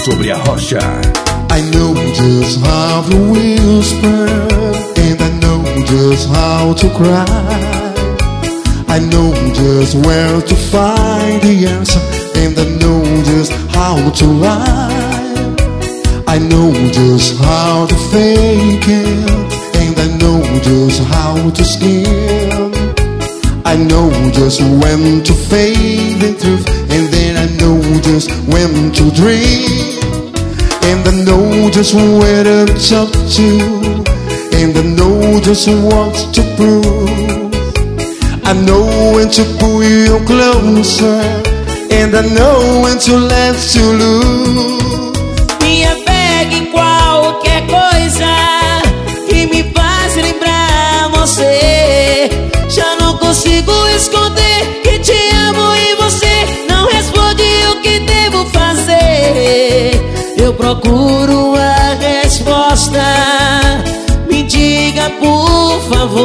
sobre a rocha. I know just how to whisper, and I know just how to cry. I know just where to find the answer, and I know just how to lie. I know just how to fake it, and I know just how to scheme. I know just when to fade in truth, and then I know just when to dream. And I know just where to talk to, and I know just what to prove. I know when to pull you closer, and I know when to let you lose. Me apega em qualquer coisa que me faz lembrar você. Já não consigo esconder que te amo e você não responde o que devo fazer. Eu procuro a resposta, me diga por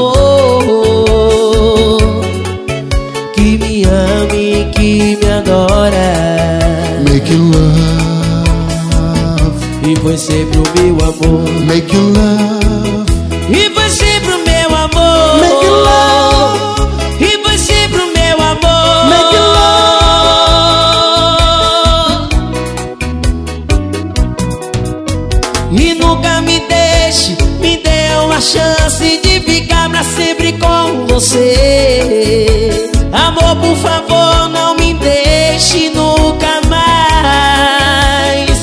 favor, que me ame, que me adora. Make you love, E foi sempre o meu amor. make you love, E foi sempre o meu amor. make you love, E foi sempre o meu amor. make you E nunca me deixe, me dê uma chance de ficar pra sempre com você. Amor, por favor, não me deixe nunca mais.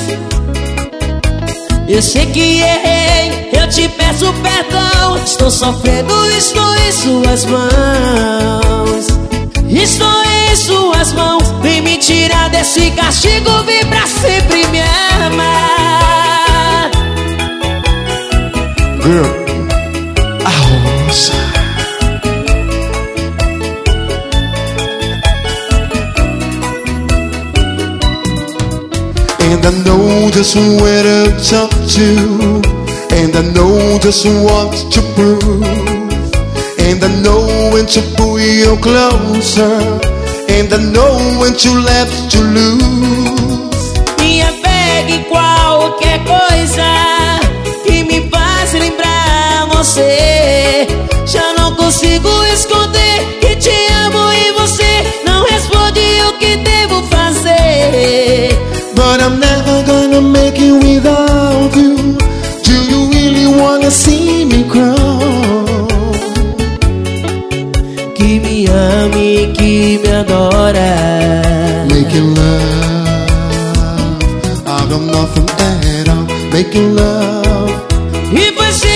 Eu sei que errei, eu te peço perdão. Estou sofrendo, estou em suas mãos. Estou em suas mãos. Vem me tirar desse castigo, vem pra sempre me amar. girl, a rosa. And I know just where to talk to, and I know just what to prove. And I know when to pull you closer, and I know when to let you lose. Me apega em qualquer coisa que me faz lembrar você. Já não consigo esconder que te amo e você não responde o que devo fazer. But I'm never gonna make it without you. Do you really wanna see me cry? Que me ame, que me adora. Make you love, I got nothing at all. Make you love, E foi